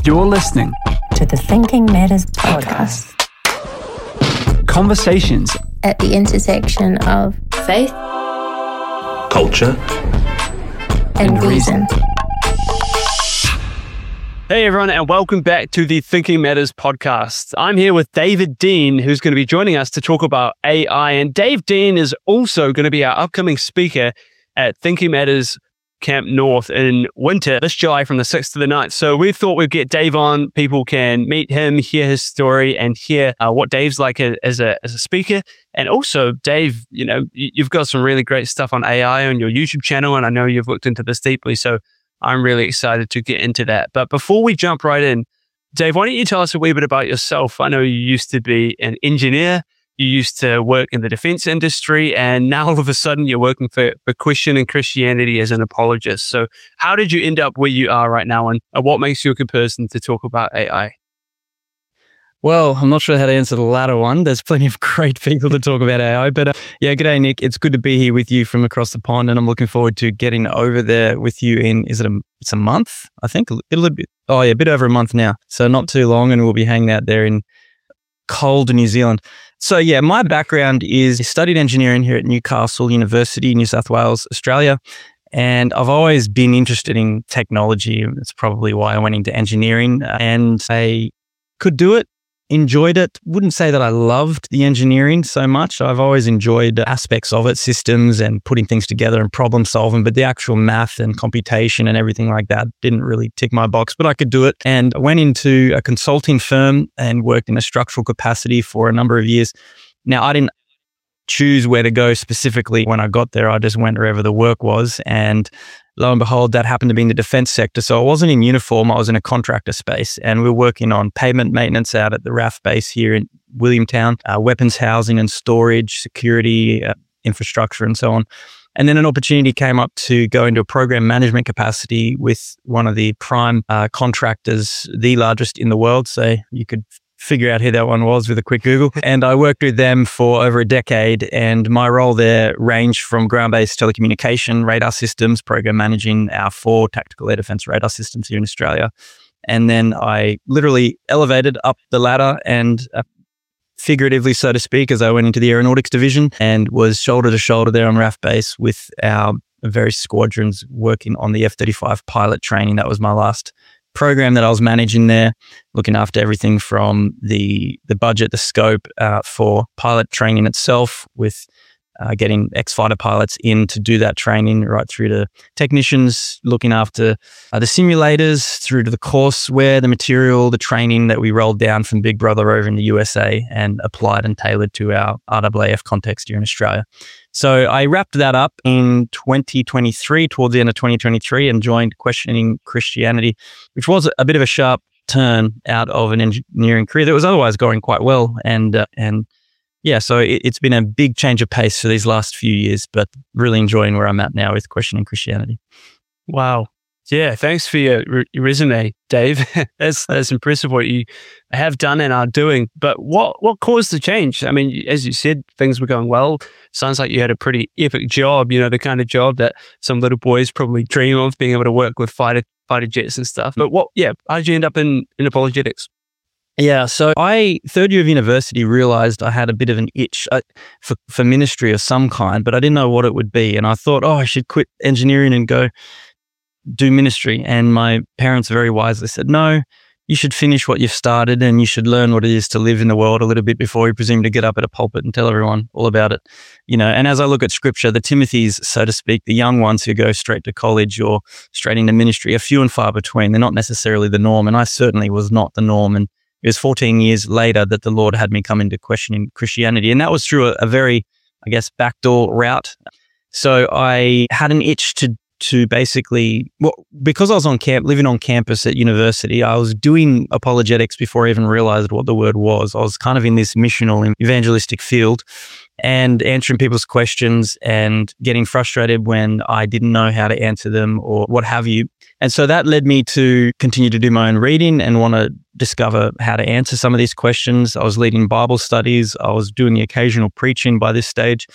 You're listening to the Thinking Matters podcast. Conversations At the intersection of faith, culture, and reason. Hey everyone, and welcome back to the Thinking Matters podcast. I'm here with David Dean, who's going to be joining us to talk about AI. And Dave Dean is also going to be our upcoming speaker at Thinking Matters Camp North in winter this July from the 6th to the 9th. So we thought we'd get Dave on. People can meet him, hear his story, and hear what Dave's like as a speaker. And also, Dave, you know, you've got some really great stuff on AI on your YouTube channel, and I know you've looked into this deeply. So I'm really excited to get into that. But before we jump right in, Dave, why don't you tell us a wee bit about yourself? I know you used to be an engineer. You used to work in the defense industry, and now all of a sudden you're working for Questioning Christianity as an apologist. So how did you end up where you are right now, and what makes you a good person to talk about AI? Well, I'm not sure how to answer the latter one. There's plenty of great people to talk about AI. But yeah, g'day, Nick. It's good to be here with you from across the pond, and I'm looking forward to getting over there with you in, it's a month? I think a bit over a month now. So not too long, and we'll be hanging out there in cold New Zealand. So yeah, my background is I studied engineering here at Newcastle University, New South Wales, Australia. And I've always been interested in technology. That's probably why I went into engineering, and I could do it. Enjoyed it. Wouldn't say that I loved the engineering so much. I've always enjoyed aspects of it, systems and putting things together and problem solving, but the actual math and computation and everything like that didn't really tick my box, but I could do it. And I went into a consulting firm and worked in a structural capacity for a number of years. Now, I didn't choose where to go specifically when I got there. I just went wherever the work was. And lo and behold, that happened to be in the defense sector. So I wasn't in uniform, I was in a contractor space, and we were working on pavement maintenance out at the RAF base here in Williamtown, weapons housing and storage, security, infrastructure, and so on. And then an opportunity came up to go into a program management capacity with one of the prime contractors, the largest in the world. So you could figure out who that one was with a quick Google. And I worked with them for over a decade, and my role there ranged from ground-based telecommunication, radar systems, program managing our 4 tactical air defense radar systems here in Australia. And then I literally elevated up the ladder and figuratively, so to speak, as I went into the aeronautics division and was shoulder to shoulder there on RAF base with our various squadrons working on the F-35 pilot training. That was my last program that I was managing there, looking after everything from the budget, the scope for pilot training itself, with getting ex-fighter pilots in to do that training, right through to technicians, looking after the simulators, through to the courseware, the material, the training that we rolled down from Big Brother over in the USA and applied and tailored to our RAAF context here in Australia. So I wrapped that up in 2023, towards the end of 2023, and joined Questioning Christianity, which was a bit of a sharp turn out of an engineering career that was otherwise going quite well. And yeah, so it's been a big change of pace for these last few years, but really enjoying where I'm at now with Questioning Christianity. Wow. Yeah, thanks for your resume, Dave. That's impressive what you have done and are doing. But what caused the change? I mean, as you said, things were going well. Sounds like you had a pretty epic job, you know, the kind of job that some little boys probably dream of, being able to work with fighter jets and stuff. But how did you end up in apologetics? Yeah, so I, third year of university, realized I had a bit of an itch for ministry of some kind, but I didn't know what it would be. And I thought, I should quit engineering and go do ministry. And my parents very wisely said, no, you should finish what you've started, and you should learn what it is to live in the world a little bit before you presume to get up at a pulpit and tell everyone all about it. You know, and as I look at scripture, the Timothys, so to speak, the young ones who go straight to college or straight into ministry are few and far between. They're not necessarily the norm. And I certainly was not the norm. And it was 14 years later that the Lord had me come into Questioning Christianity. And that was through a very, I guess, backdoor route. So I had an itch to basically, because I was living on campus at university, I was doing apologetics before I even realized what the word was. I was kind of in this missional and evangelistic field and answering people's questions and getting frustrated when I didn't know how to answer them or what have you. And so that led me to continue to do my own reading and want to discover how to answer some of these questions. I was leading Bible studies. I was doing the occasional preaching by this stage.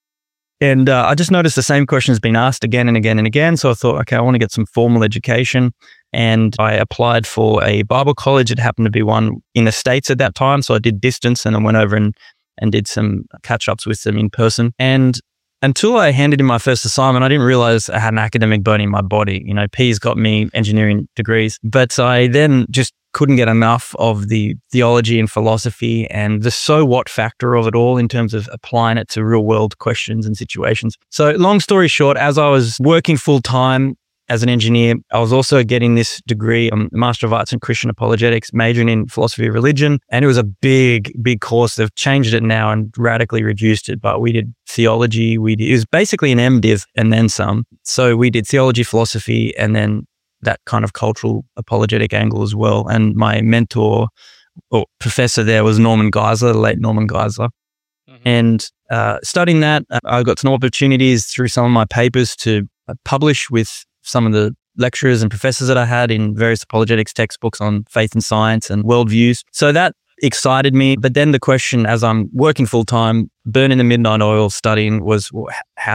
And I just noticed the same questions being asked again and again and again. So I thought, okay, I want to get some formal education. And I applied for a Bible college. It happened to be one in the States at that time. So I did distance and then went over and did some catch-ups with them in person. And until I handed in my first assignment, I didn't realize I had an academic bone in my body. You know, P's got me engineering degrees, but I then just couldn't get enough of the theology and philosophy and the so what factor of it all in terms of applying it to real world questions and situations. So long story short, as I was working full time as an engineer, I was also getting this degree, Master of Arts in Christian Apologetics, majoring in philosophy of religion. And it was a big, big course. They've changed it now and radically reduced it. But we did theology. It was basically an MDiv and then some. So we did theology, philosophy, and then that kind of cultural apologetic angle as well. And my mentor or professor there was Norman Geisler, the late Norman Geisler. Mm-hmm. And studying that, I got some opportunities through some of my papers to publish with some of the lecturers and professors that I had in various apologetics textbooks on faith and science and worldviews. So that excited me. But then the question, as I'm working full time, burning the midnight oil studying, was what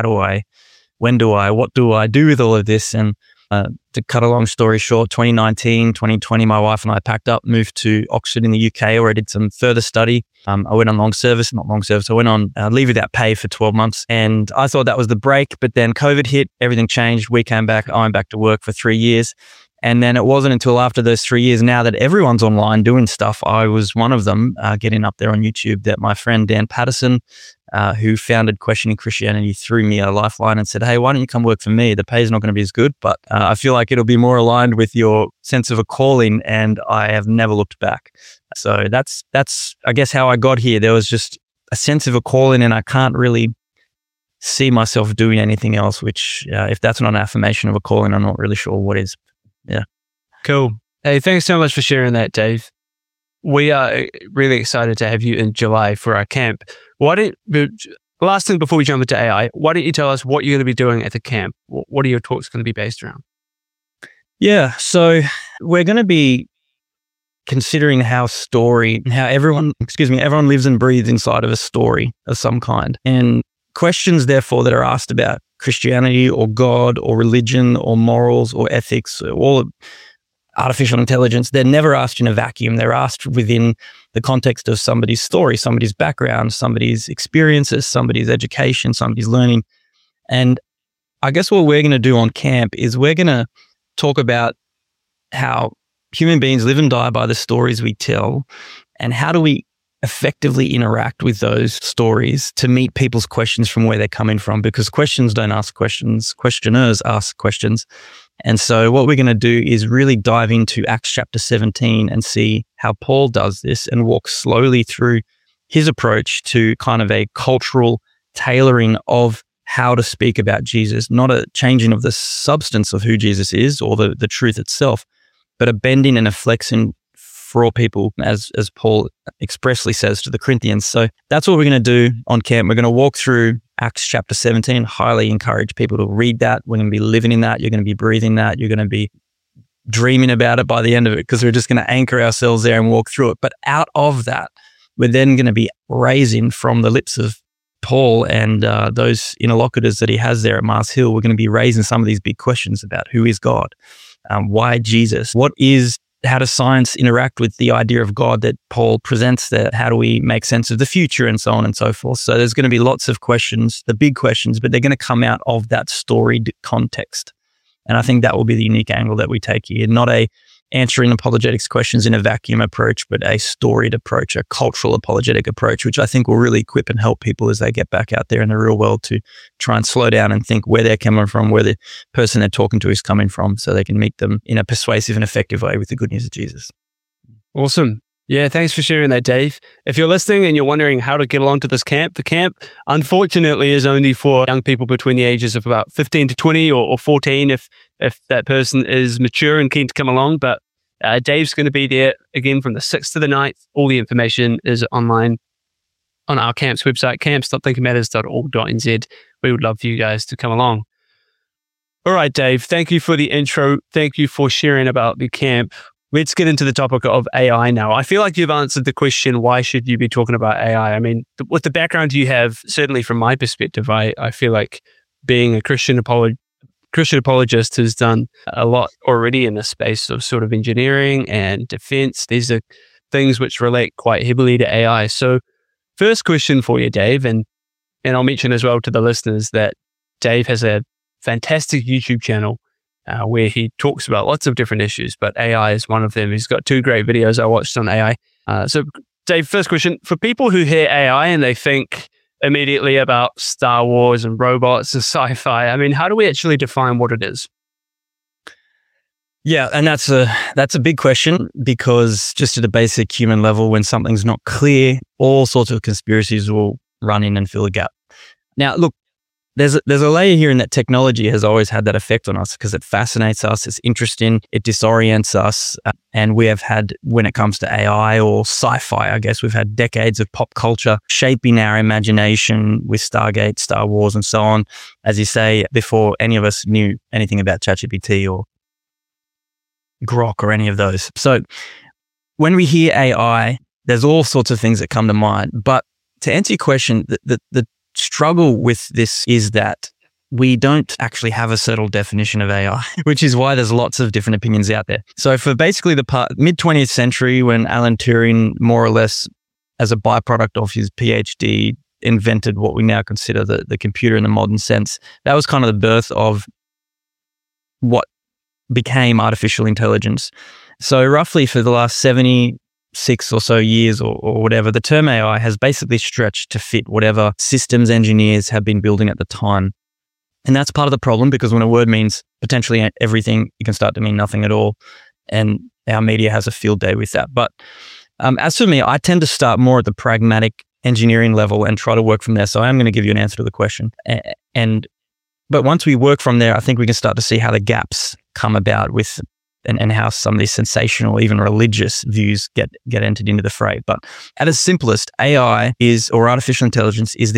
do I do with all of this? And to cut a long story short, 2019, 2020, my wife and I packed up, moved to Oxford in the UK, where I did some further study. I went on I went on leave without pay for 12 months. And I thought that was the break, but then COVID hit, everything changed. We came back, I went back to work for 3 years. And then it wasn't until after those 3 years, now that everyone's online doing stuff, I was one of them getting up there on YouTube, that my friend Dan Patterson, who founded Questioning Christianity, threw me a lifeline and said, hey, why don't you come work for me? The pay is not going to be as good, but I feel like it'll be more aligned with your sense of a calling, and I have never looked back. So that's I guess how I got here. There was just a sense of a calling, and I can't really see myself doing anything else, which if that's not an affirmation of a calling, I'm not really sure what is. Yeah. Cool. Hey, thanks so much for sharing that, Dave. We are really excited to have you in July for our camp. Last thing before we jump into AI, why don't you tell us what you're going to be doing at the camp? What are your talks going to be based around? Yeah. So we're going to be considering how everyone lives and breathes inside of a story of some kind. And questions, therefore, that are asked about Christianity or God or religion or morals or ethics or all of artificial intelligence, they're never asked in a vacuum. They're asked within the context of somebody's story, somebody's background, somebody's experiences, somebody's education, somebody's learning. And I guess what we're going to do on camp is we're going to talk about how human beings live and die by the stories we tell, and how do we effectively interact with those stories to meet people's questions from where they're coming from, because questions don't ask questions, questioners ask questions. And so what we're going to do is really dive into Acts chapter 17 and see how Paul does this and walk slowly through his approach to kind of a cultural tailoring of how to speak about Jesus, not a changing of the substance of who Jesus is or the truth itself, but a bending and a flexing for all people, as Paul expressly says to the Corinthians. So that's what we're going to do on camp. We're going to walk through Acts chapter 17. Highly encourage people to read that. We're going to be living in that. You're going to be breathing that. You're going to be dreaming about it by the end of it, because we're just going to anchor ourselves there and walk through it. But out of that, we're then going to be raising from the lips of Paul and those interlocutors that he has there at Mars Hill. We're going to be raising some of these big questions about who is God, why Jesus, how does science interact with the idea of God that Paul presents there? How do we make sense of the future, and so on and so forth? So there's going to be lots of questions, the big questions, but they're going to come out of that storied context. And I think that will be the unique angle that we take here, not a answering apologetics questions in a vacuum approach, but a storied approach, a cultural apologetic approach, which I think will really equip and help people as they get back out there in the real world to try and slow down and think where they're coming from, where the person they're talking to is coming from, so they can meet them in a persuasive and effective way with the good news of Jesus. Awesome. Yeah, thanks for sharing that, Dave. If you're listening and you're wondering how to get along to this camp, the camp, unfortunately, is only for young people between the ages of about 15 to 20 or 14 if that person is mature and keen to come along. But Dave's going to be there again from the 6th to the 9th. All the information is online on our camp's website, camps.thinkingmatters.org.nz. We would love for you guys to come along. All right, Dave, thank you for the intro. Thank you for sharing about the camp. Let's get into the topic of AI now. I feel like you've answered the question, why should you be talking about AI? I mean, with the background you have, certainly from my perspective, I feel like being a Christian Christian apologist who's done a lot already in the space of sort of engineering and defense. These are things which relate quite heavily to AI. So first question for you, Dave, and I'll mention as well to the listeners that Dave has a fantastic YouTube channel where he talks about lots of different issues, but AI is one of them. He's got 2 great videos I watched on AI. So Dave, first question, for people who hear AI and they think immediately about Star Wars and robots and sci-fi, I mean, how do we actually define what it is? Yeah, and that's a big question, because just at a basic human level, when something's not clear, all sorts of conspiracies will run in and fill a gap. Now, look, there's a layer here in that technology has always had that effect on us because it fascinates us, it's interesting, it disorients us, and we have had, when it comes to AI or sci-fi, I guess we've had decades of pop culture shaping our imagination with Stargate, Star Wars, and so on, as you say, before any of us knew anything about ChatGPT or Grok or any of those. So when we hear AI, there's all sorts of things that come to mind. But to answer your question, the struggle with this is that we don't actually have a settled definition of AI, which is why there's lots of different opinions out there. So for basically the mid-20th century, when Alan Turing, more or less as a byproduct of his PhD, invented what we now consider the computer in the modern sense, that was kind of the birth of what became artificial intelligence. So roughly for the last 76 or so years or whatever, the term AI has basically stretched to fit whatever systems engineers have been building at the time. And that's part of the problem, because when a word means potentially everything, it can start to mean nothing at all. And our media has a field day with that. But as for me, I tend to start more at the pragmatic engineering level and try to work from there. So I am going to give you an answer to the question. But once we work from there, I think we can start to see how the gaps come about with and how some of these sensational, even religious views get entered into the fray. But at its simplest, AI or artificial intelligence is the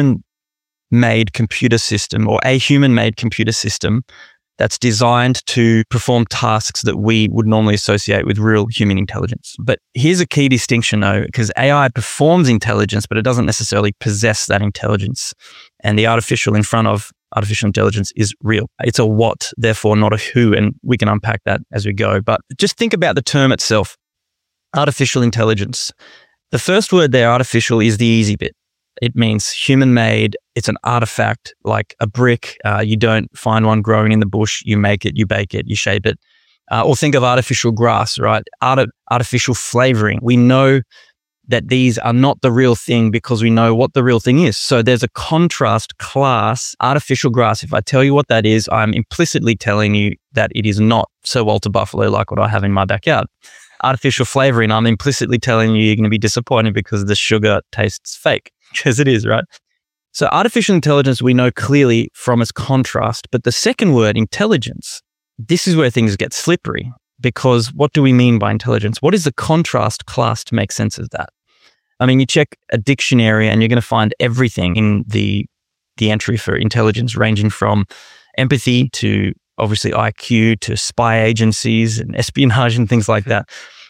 human-made computer system, or a human-made computer system that's designed to perform tasks that we would normally associate with real human intelligence. But here's a key distinction though, because AI performs intelligence, but it doesn't necessarily possess that intelligence. And the artificial in front of artificial intelligence is real. It's a what, therefore not a who, and we can unpack that as we go. But just think about the term itself, artificial intelligence. The first word there, artificial, is the easy bit. It means human-made. It's an artifact, like a brick. You don't find one growing in the bush. You make it, you bake it, you shape it. Or think of artificial grass, right? Artificial flavoring. We know that these are not the real thing because we know what the real thing is. So there's a contrast class, artificial grass. If I tell you what that is, I'm implicitly telling you that it is not Sir Walter Buffalo like what I have in my backyard. Artificial flavoring, I'm implicitly telling you you're going to be disappointed because the sugar tastes fake, because it is, right? So artificial intelligence, we know clearly from its contrast. But the second word, intelligence, this is where things get slippery, because what do we mean by intelligence? What is the contrast class to make sense of that? I mean, you check a dictionary and you're going to find everything in the entry for intelligence, ranging from empathy to obviously IQ to spy agencies and espionage and things like that.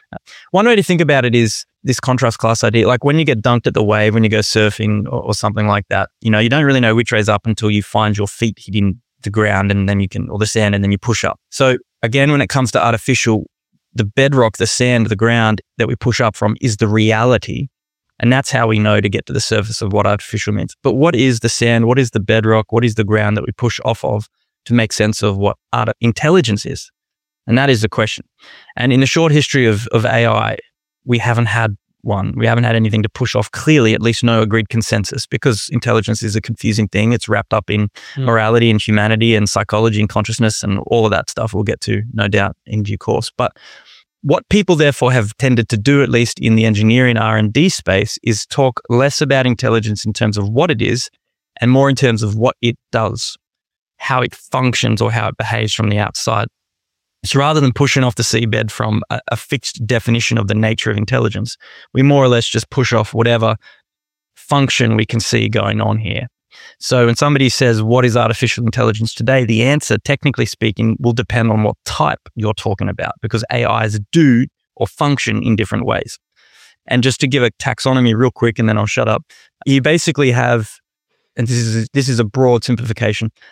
One way to think about it is this contrast class idea. Like when you get dunked at the wave, when you go surfing or something like that, you don't really know which way's up until you find your feet hitting the ground and then or the sand, and then you push up. So again, when it comes to artificial, the bedrock, the sand, the ground that we push up from is the reality. And that's how we know to get to the surface of what artificial means. But what is the sand? What is the bedrock? What is the ground that we push off of to make sense of what intelligence is? And that is the question. And in the short history of AI, we haven't had one. We haven't had anything to push off clearly, at least no agreed consensus, because intelligence is a confusing thing. It's wrapped up in morality and humanity and psychology and consciousness and all of that stuff we'll get to, no doubt, in due course. But what people therefore have tended to do, at least in the engineering R&D space, is talk less about intelligence in terms of what it is and more in terms of what it does, how it functions or how it behaves from the outside. So rather than pushing off the seabed from a fixed definition of the nature of intelligence, we more or less just push off whatever function we can see going on here. So when somebody says, what is artificial intelligence today? The answer, technically speaking, will depend on what type you're talking about, because AIs do or function in different ways. And just to give a taxonomy real quick, and then I'll shut up. You basically have, and this is a broad simplification,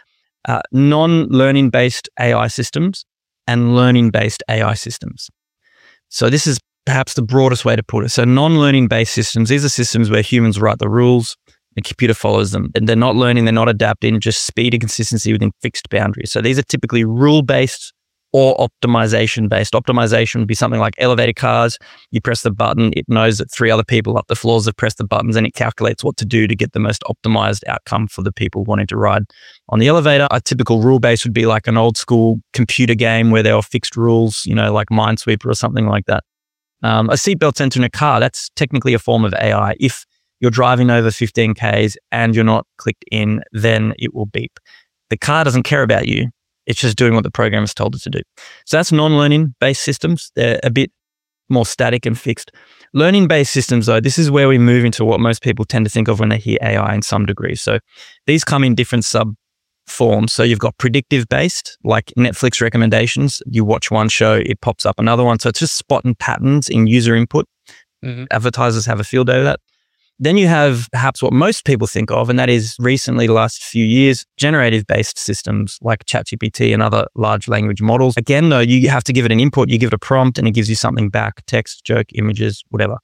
non-learning based AI systems and learning based AI systems. So this is perhaps the broadest way to put it. So non-learning based systems, these are systems where humans write the rules, the computer follows them, and they're not learning, they're not adapting, just speed and consistency within fixed boundaries. So these are typically rule-based or optimization-based. Optimization would be something like elevator cars. You press the button, it knows that 3 other people up the floors have pressed the buttons, and it calculates what to do to get the most optimized outcome for the people wanting to ride on the elevator. A typical rule-based would be like an old school computer game where there are fixed rules, like Minesweeper or something like that. A seatbelt sensor in a car, that's technically a form of AI. If you're driving over 15 Ks and you're not clicked in, then it will beep. The car doesn't care about you. It's just doing what the programmer's told it to do. So that's non-learning based systems. They're a bit more static and fixed. Learning based systems, though, this is where we move into what most people tend to think of when they hear AI in some degree. So these come in different sub forms. So you've got predictive based, like Netflix recommendations. You watch one show, it pops up another one. So it's just spotting patterns in user input. Mm-hmm. Advertisers have a field day with that. Then you have perhaps what most people think of, and that is recently, the last few years, generative-based systems like ChatGPT and other large language models. Again, though, you have to give it an input, you give it a prompt, and it gives you something back, text, joke, images, whatever.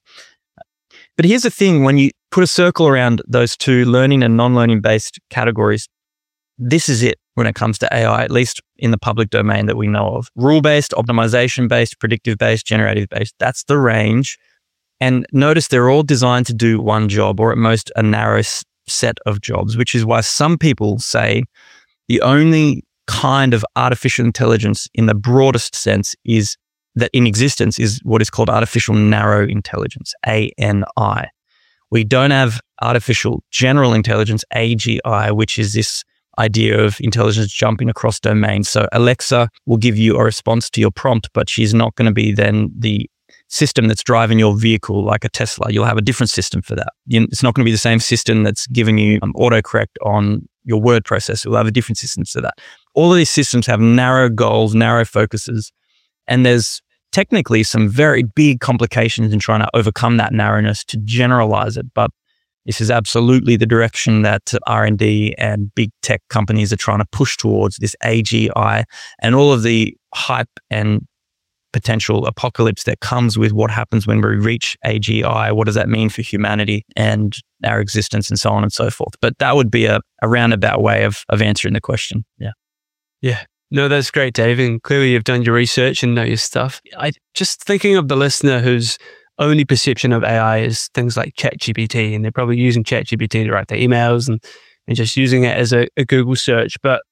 But here's the thing, when you put a circle around those two learning and non-learning-based categories, this is it when it comes to AI, at least in the public domain that we know of. Rule-based, optimization-based, predictive-based, generative-based, that's the range. And notice they're all designed to do one job, or at most a narrow set of jobs, which is why some people say the only kind of artificial intelligence in the broadest sense is that in existence is what is called artificial narrow intelligence, ANI. We don't have artificial general intelligence, AGI, which is this idea of intelligence jumping across domains. So Alexa will give you a response to your prompt, but she's not going to be then the system that's driving your vehicle like a Tesla. You'll have a different system for that. It's not going to be the same system that's giving you autocorrect on your word processor. You'll have a different system to that. All of these systems have narrow goals, narrow focuses, and there's technically some very big complications in trying to overcome that narrowness to generalize it. But this is absolutely the direction that R&D and big tech companies are trying to push towards, this AGI, and all of the hype and potential apocalypse that comes with what happens when we reach AGI. What does that mean for humanity and our existence and so on and so forth? But that would be a roundabout way of answering the question. Yeah. Yeah. No, that's great, Dave. And clearly you've done your research and know your stuff. I just thinking of the listener whose only perception of AI is things like ChatGPT, and they're probably using ChatGPT to write their emails and just using it as a Google search. But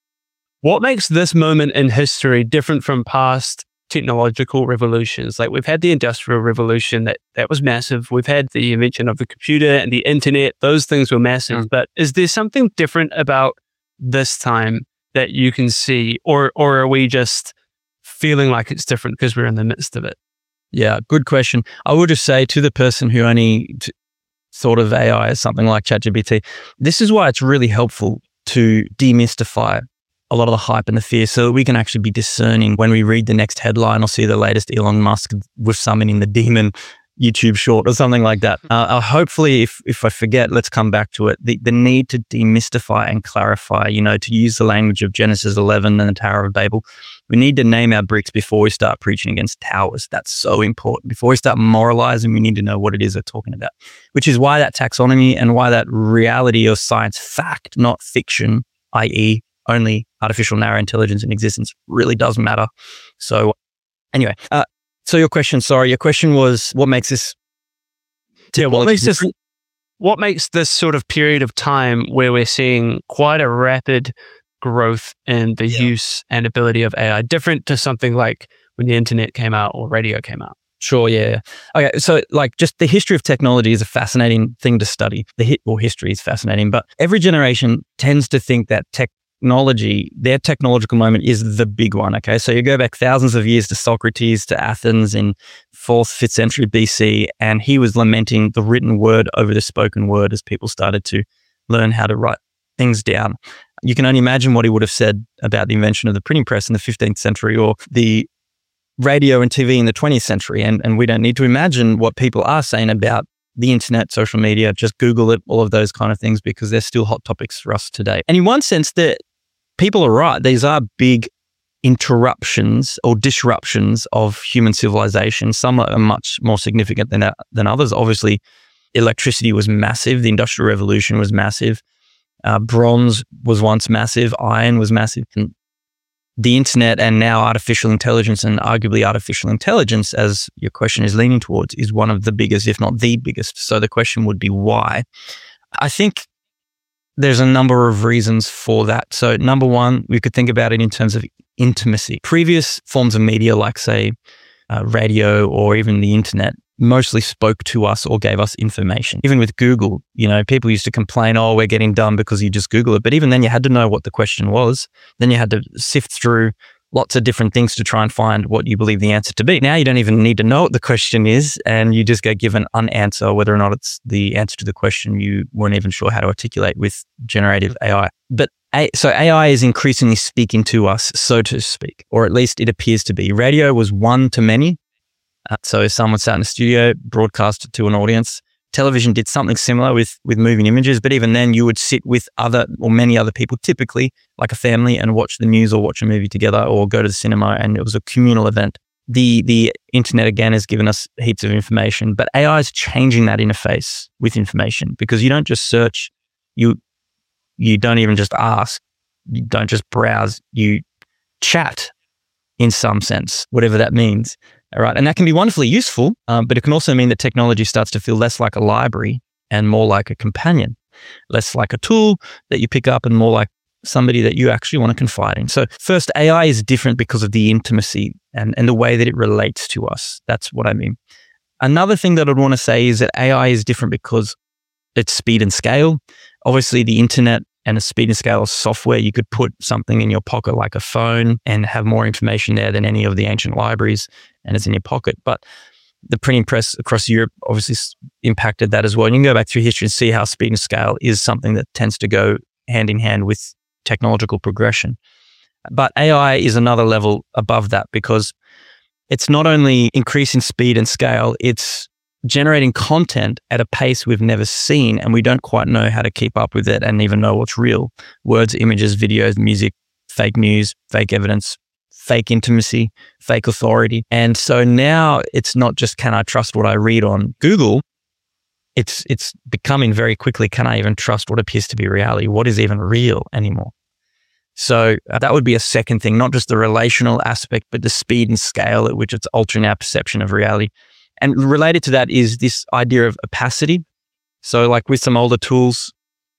what makes this moment in history different from past technological revolutions? Like we've had the Industrial Revolution, that was massive. We've had the invention of the computer and the internet. Those things were massive. But is there something different about this time that you can see, or are we just feeling like it's different because we're in the midst of it? Yeah, good question. I would just say to the person who only thought of AI as something like ChatGPT, this is why it's really helpful to demystify a lot of the hype and the fear so that we can actually be discerning when we read the next headline or see the latest Elon Musk with summoning the demon YouTube short or something like that. Hopefully, if I forget, let's come back to it. The need to demystify and clarify, to use the language of Genesis 11 and the Tower of Babel. We need to name our bricks before we start preaching against towers. That's so important. Before we start moralizing, we need to know what it is they're talking about, which is why that taxonomy and why that reality or science fact, not fiction, i.e. only artificial narrow intelligence in existence, really does matter. So anyway, so your question was, what makes this? Yeah, what makes this sort of period of time where we're seeing quite a rapid growth in the use and ability of AI different to something like when the internet came out or radio came out? Sure, yeah. Okay, so just the history of technology is a fascinating thing to study. History is fascinating, but every generation tends to think that their technological moment is the big one, okay? So you go back thousands of years to Socrates, to Athens in 4th, 5th century BC, and he was lamenting the written word over the spoken word as people started to learn how to write things down. You can only imagine what he would have said about the invention of the printing press in the 15th century or the radio and TV in the 20th century. And we don't need to imagine what people are saying about the internet, social media, just Google it, all of those kind of things, because they're still hot topics for us today. And in one sense, people are right. These are big interruptions or disruptions of human civilization. Some are much more significant than others. Obviously, electricity was massive. The Industrial Revolution was massive. Bronze was once massive. Iron was massive. And the internet and now artificial intelligence, and arguably artificial intelligence, as your question is leaning towards, is one of the biggest, if not the biggest. So the question would be why? I think there's a number of reasons for that. So number one, we could think about it in terms of intimacy. Previous forms of media, like say radio or even the internet, mostly spoke to us or gave us information. Even with Google, people used to complain, oh, we're getting dumb because you just Google it. But even then you had to know what the question was. Then you had to sift through lots of different things to try and find what you believe the answer to be. Now you don't even need to know what the question is, and you just get given an answer, whether or not it's the answer to the question you weren't even sure how to articulate with generative AI. But so AI is increasingly speaking to us, so to speak, or at least it appears to be. Radio was one to many. So if someone sat in a studio, broadcasted to an audience, television did something similar with moving images, but even then you would sit with many other people, typically like a family, and watch the news or watch a movie together or go to the cinema, and it was a communal event. The internet, again, has given us heaps of information, but AI is changing that interface with information, because you don't just search, you don't even just ask, you don't just browse, you chat in some sense, whatever that means. All right. And that can be wonderfully useful, but it can also mean that technology starts to feel less like a library and more like a companion, less like a tool that you pick up and more like somebody that you actually want to confide in. So first, AI is different because of the intimacy and the way that it relates to us. That's what I mean. Another thing that I'd want to say is that AI is different because it's speed and scale. Obviously, the internet and a speed and scale of software, you could put something in your pocket like a phone and have more information there than any of the ancient libraries, and it's in your pocket. But the printing press across Europe obviously impacted that as well. And you can go back through history and see how speed and scale is something that tends to go hand in hand with technological progression. But AI is another level above that, because it's not only increasing speed and scale, it's generating content at a pace we've never seen, and we don't quite know how to keep up with it and even know what's real. Words, images, videos, music, fake news, fake evidence, fake intimacy, fake authority. And so now it's not just, can I trust what I read on Google? It's becoming very quickly, can I even trust what appears to be reality? What is even real anymore? So that would be a second thing, not just the relational aspect, but the speed and scale at which it's altering our perception of reality. And related to that is this idea of opacity. So like with some older tools,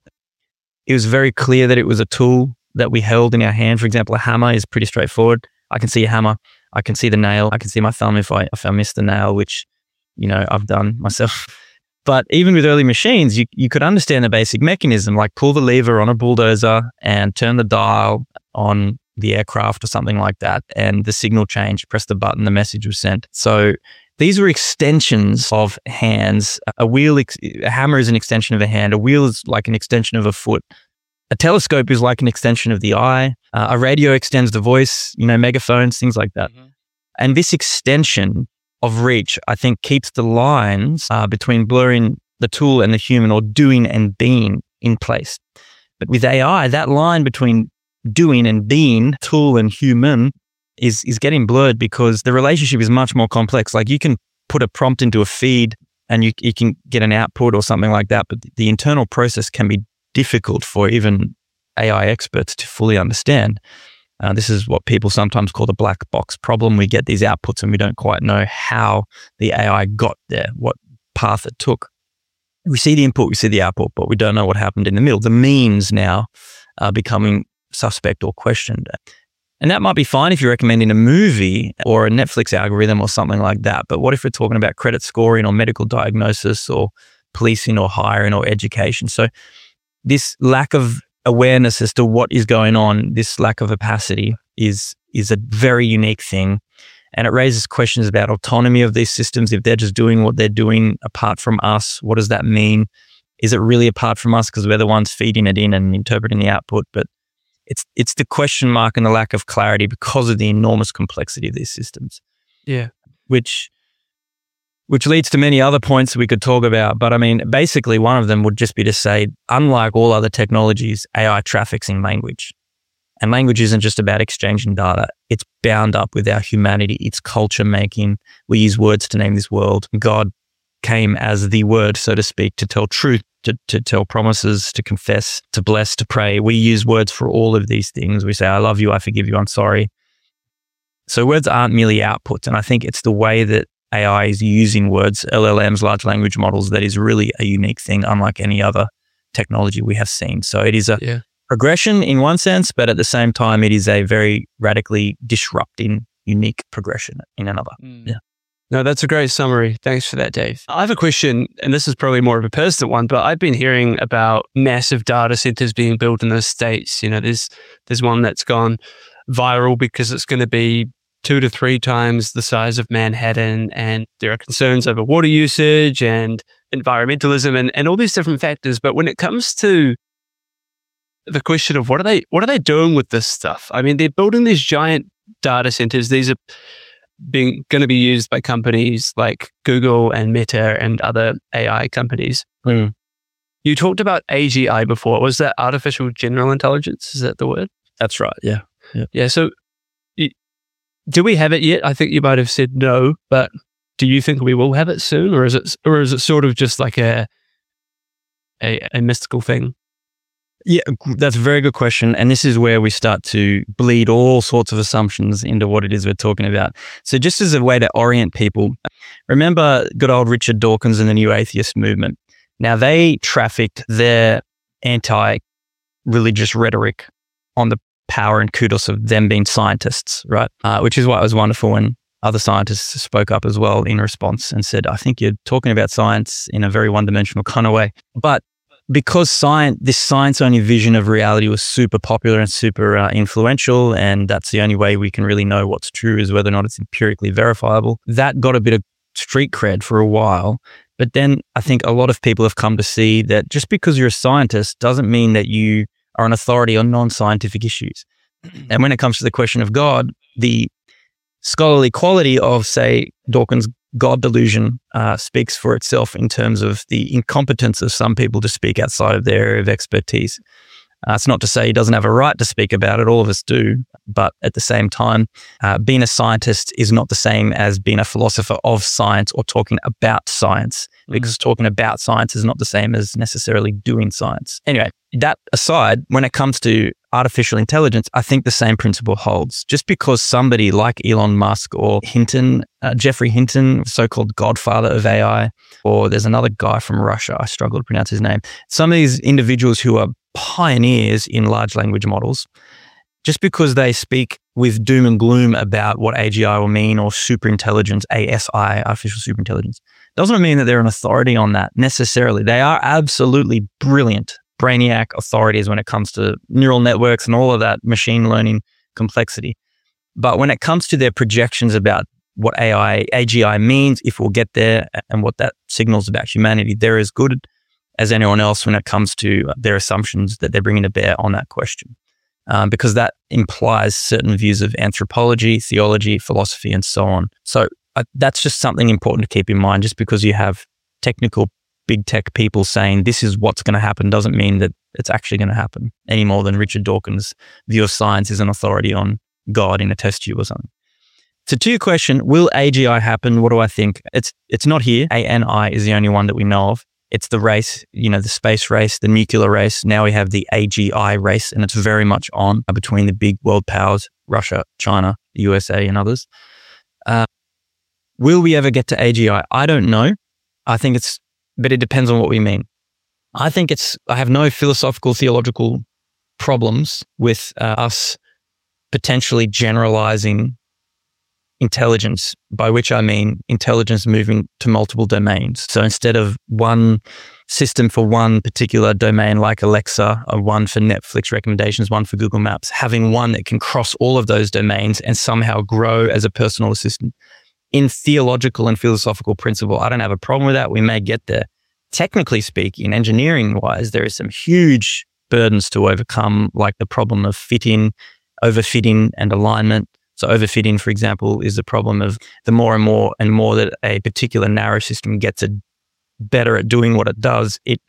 it was very clear that it was a tool that we held in our hand. For example, a hammer is pretty straightforward. I can see a hammer. I can see the nail. I can see my thumb if I miss the nail, which, I've done myself. But even with early machines, you could understand the basic mechanism, like pull the lever on a bulldozer and turn the dial on the aircraft or something like that. And the signal changed, press the button, the message was sent. So these were extensions of hands. A hammer is an extension of a hand. A wheel is like an extension of a foot. A telescope is like an extension of the eye. A radio extends the voice, megaphones, things like that. Mm-hmm. And this extension of reach, I think, keeps the lines between blurring the tool and the human, or doing and being, in place. But with AI, that line between doing and being, tool and human, is getting blurred, because the relationship is much more complex. Like you can put a prompt into a feed and you can get an output or something like that, but the internal process can be difficult for even AI experts to fully understand. This is what people sometimes call the black box problem. We get these outputs and we don't quite know how the AI got there, what path it took. We see the input, we see the output, but we don't know what happened in the middle. The means now are becoming suspect or questioned. And that might be fine if you're recommending a movie or a Netflix algorithm or something like that. But what if we're talking about credit scoring or medical diagnosis or policing or hiring or education? So this lack of awareness as to what is going on, this lack of opacity is a very unique thing. And it raises questions about autonomy of these systems. If they're just doing what they're doing apart from us, what does that mean? Is it really apart from us because we're the ones feeding it in and interpreting the output? But it's the question mark and the lack of clarity because of the enormous complexity of these systems. Yeah. Which leads to many other points we could talk about. But I mean, basically one of them would just be to say, unlike all other technologies, AI traffics in language. And language isn't just about exchanging data. It's bound up with our humanity. It's culture making. We use words to name this world. God came as the word, so to speak, to tell truth, to tell promises, to confess, to bless, to pray. We use words for all of these things. We say, I love you, I forgive you, I'm sorry. So words aren't merely outputs. And I think it's the way that AI is using words, LLMs, large language models, that is really a unique thing, unlike any other technology we have seen. So it is a progression in one sense, but at the same time, it is a very radically disrupting, unique progression in another. Yeah. No, that's a great summary. Thanks for that, Dave. I have a question, and this is probably more of a personal one, but I've been hearing about massive data centers being built in the States. There's one that's gone viral because it's going to be 2 to 3 times the size of Manhattan, and there are concerns over water usage and environmentalism and all these different factors. But when it comes to the question of what are they doing with this stuff? I mean, they're building these giant data centers. These are going to be used by companies like Google and Meta and other AI companies. You talked about AGI before. Was that artificial general intelligence? Is that the word? That's right. Yeah. Yeah. So do we have it yet? I think you might have said no, but do you think we will have it soon, or is it sort of just like a mystical thing? Yeah, that's a very good question. And this is where we start to bleed all sorts of assumptions into what it is we're talking about. So just as a way to orient people, remember good old Richard Dawkins and the New Atheist movement. Now, they trafficked their anti-religious rhetoric on the power and kudos of them being scientists, right? Which is why it was wonderful when other scientists spoke up as well in response and said, I think you're talking about science in a very one-dimensional kind of way. But because this science-only vision of reality was super popular and super influential, and that's the only way we can really know what's true is whether or not it's empirically verifiable, that got a bit of street cred for a while. But then I think a lot of people have come to see that just because you're a scientist doesn't mean that you are an authority on non-scientific issues. And when it comes to the question of God, the scholarly quality of, say, Dawkins' God delusion speaks for itself in terms of the incompetence of some people to speak outside of their area of expertise. It's not to say he doesn't have a right to speak about it. All of us do. But at the same time, being a scientist is not the same as being a philosopher of science or talking about science, because talking about science is not the same as necessarily doing science. Anyway, that aside, when it comes to artificial intelligence, I think the same principle holds. Just because somebody like Elon Musk or Hinton, Geoffrey Hinton, so-called godfather of AI, or there's another guy from Russia, I struggle to pronounce his name. Some of these individuals who are pioneers in large language models, just because they speak with doom and gloom about what AGI will mean or superintelligence, ASI, artificial superintelligence, doesn't mean that they're an authority on that necessarily. They are absolutely brilliant brainiac authorities when it comes to neural networks and all of that machine learning complexity. But when it comes to their projections about what AGI means, if we'll get there, and what that signals about humanity, they're as good as anyone else when it comes to their assumptions that they're bringing to bear on that question. Because that implies certain views of anthropology, theology, philosophy, and so on. So that's just something important to keep in mind. Just because you have technical big tech people saying this is what's going to happen doesn't mean that it's actually going to happen any more than Richard Dawkins' view of science is an authority on God in a test tube or something. So to your question, will AGI happen? What do I think? It's not here. ANI is the only one that we know of. It's the race, the space race, the nuclear race. Now we have the AGI race, and it's very much on between the big world powers, Russia, China, the USA, and others. Will we ever get to AGI? I don't know. But it depends on what we mean. I have no philosophical, theological problems with us potentially generalizing intelligence, by which I mean intelligence moving to multiple domains. So instead of one system for one particular domain like Alexa, or one for Netflix recommendations, one for Google Maps, having one that can cross all of those domains and somehow grow as a personal assistant. In theological and philosophical principle, I don't have a problem with that. We may get there. Technically speaking, engineering-wise, there is some huge burdens to overcome, like the problem of overfitting and alignment. So overfitting, for example, is the problem of the more and more that a particular narrow system gets better at doing what it does, it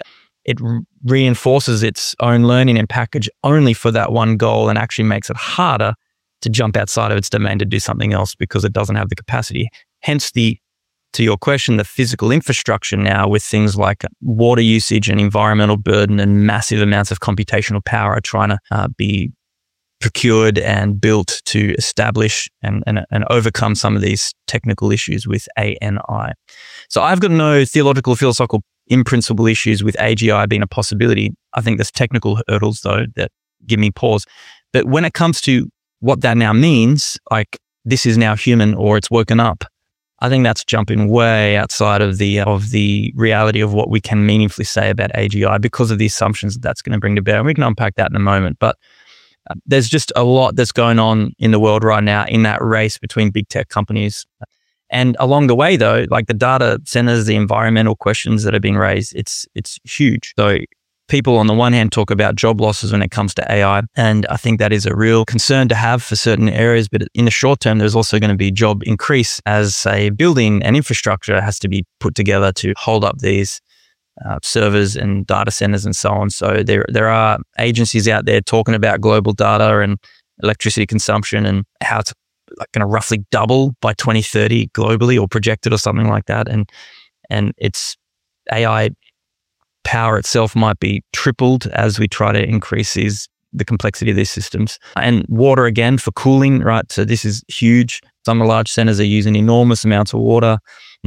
it reinforces its own learning and package only for that one goal, and actually makes it harder to jump outside of its domain to do something else because it doesn't have the capacity. Hence to your question, the physical infrastructure now with things like water usage and environmental burden and massive amounts of computational power are trying to be procured and built to establish and overcome some of these technical issues with ANI. So I've got no theological, philosophical, in principle issues with AGI being a possibility. I think there's technical hurdles though that give me pause. But when it comes to what that now means, like this is now human or it's woken up, I think that's jumping way outside of the reality of what we can meaningfully say about AGI because of the assumptions that that's going to bring to bear. And we can unpack that in a moment. But there's just a lot that's going on in the world right now in that race between big tech companies. And along the way, though, like the data centers, the environmental questions that are being raised, it's huge. So people on the one hand talk about job losses when it comes to AI, and I think that is a real concern to have for certain areas. But in the short term, there's also going to be job increase as a building and infrastructure has to be put together to hold up these servers and data centers and so on. So there are agencies out there talking about global data and electricity consumption and how it's like going to roughly double by 2030 globally or projected or something like that. And it's AI power itself might be tripled as we try to increase the complexity of these systems. And water again for cooling, right? So this is huge. Some large centers are using enormous amounts of water.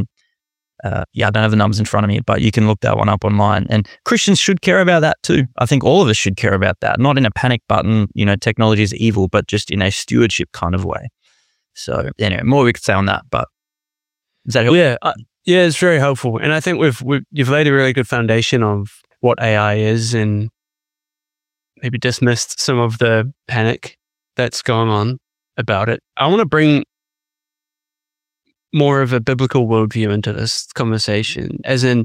I don't have the numbers in front of me, but you can look that one up online. And Christians should care about that too. I think all of us should care about that, not in a panic button, technology is evil, but just in a stewardship kind of way. So anyway, more we could say on that, but is that helpful? Yeah, it's very helpful. And I think you've laid a really good foundation of what AI is and maybe dismissed some of the panic that's going on about it. I want to bring more of a biblical worldview into this conversation, as in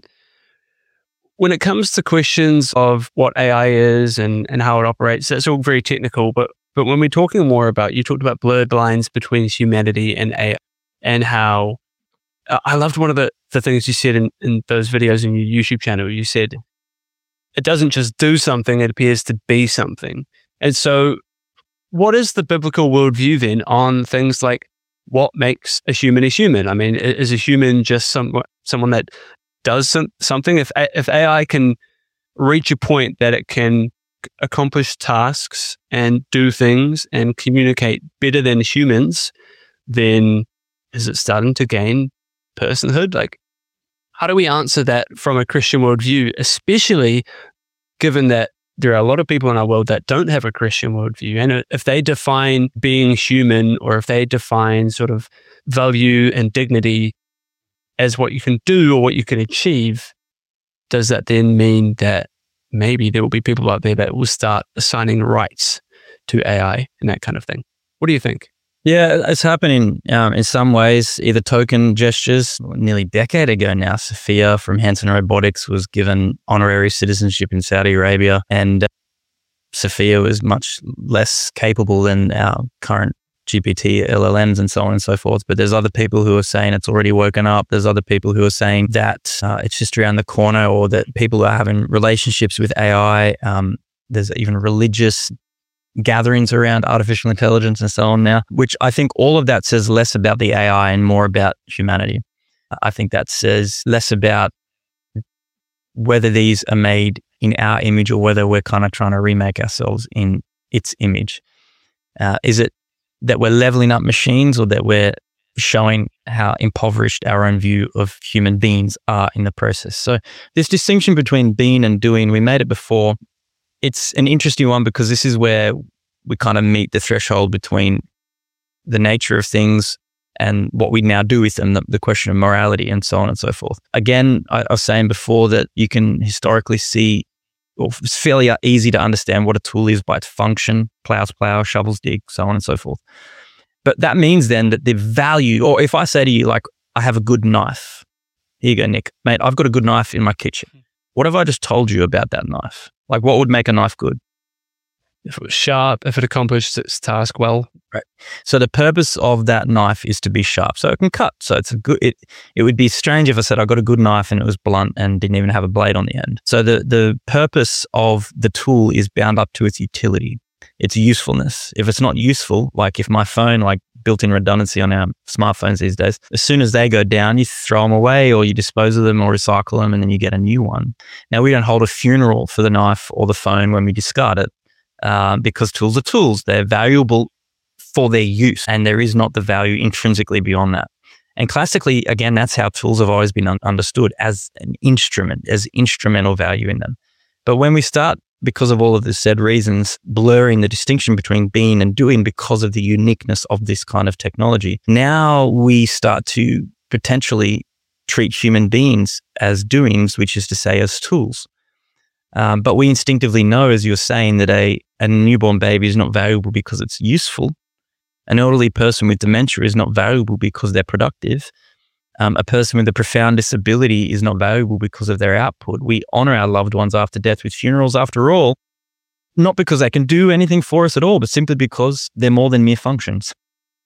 when it comes to questions of what AI is and how it operates, that's all very technical. But when we're talking more about, you talked about blurred lines between humanity and AI, and how I loved one of the things you said in those videos in your YouTube channel. You said it doesn't just do something, it appears to be something. And so what is the biblical worldview then on things like what makes a human a human? I mean, is a human just someone that does something? If AI can reach a point that it can accomplish tasks and do things and communicate better than humans, then is it starting to gain personhood? Like, how do we answer that from a Christian worldview, especially given that there are a lot of people in our world that don't have a Christian worldview? And if they define being human, or if they define sort of value and dignity as what you can do or what you can achieve, does that then mean that maybe there will be people out there that will start assigning rights to AI and that kind of thing? What do you think? Yeah, it's happening in some ways, either token gestures. Nearly a decade ago now, Sophia from Hanson Robotics was given honorary citizenship in Saudi Arabia, and Sophia was much less capable than our current GPT LLMs and so on and so forth. But there's other people who are saying it's already woken up. There's other people who are saying that it's just around the corner, or that people are having relationships with AI. There's even religious gatherings around artificial intelligence and so on now, which I think all of that says less about the AI and more about humanity. I think that says less about whether these are made in our image or whether we're kind of trying to remake ourselves in its image. Is it that we're leveling up machines, or that we're showing how impoverished our own view of human beings are in the process? So this distinction between being and doing, we made it before. It's an interesting one because this is where we kind of meet the threshold between the nature of things and what we now do with them, the question of morality and so on and so forth. Again, I was saying before that you can historically see, or it's fairly easy to understand what a tool is by its function: plows plow, shovels dig, so on and so forth. But that means then that the value, or if I say to you, like, I have a good knife. Here you go, Nick. Mate, I've got a good knife in my kitchen. What have I just told you about that knife? Like, what would make a knife good? If it was sharp, if it accomplished its task well. Right. So the purpose of that knife is to be sharp, so it can cut. So it's a good. It would be strange if I said I got a good knife and it was blunt and didn't even have a blade on the end. So the purpose of the tool is bound up to its utility, its usefulness. If it's not useful, like if my phone, like built-in redundancy on our smartphones these days, as soon as they go down, you throw them away or you dispose of them or recycle them, and then you get a new one. Now we don't hold a funeral for the knife or the phone when we discard it, because tools are tools. They're valuable for their use, and there is not the value intrinsically beyond that. And classically, again, that's how tools have always been understood, as an instrument, as instrumental value in them. But when we start, because of all of the said reasons, blurring the distinction between being and doing because of the uniqueness of this kind of technology, now we start to potentially treat human beings as doings, which is to say as tools. But we instinctively know, as you're saying, that a newborn baby is not valuable because it's useful. An elderly person with dementia is not valuable because they're productive. A person with a profound disability is not valuable because of their output. We honor our loved ones after death with funerals, after all, not because they can do anything for us at all, but simply because they're more than mere functions.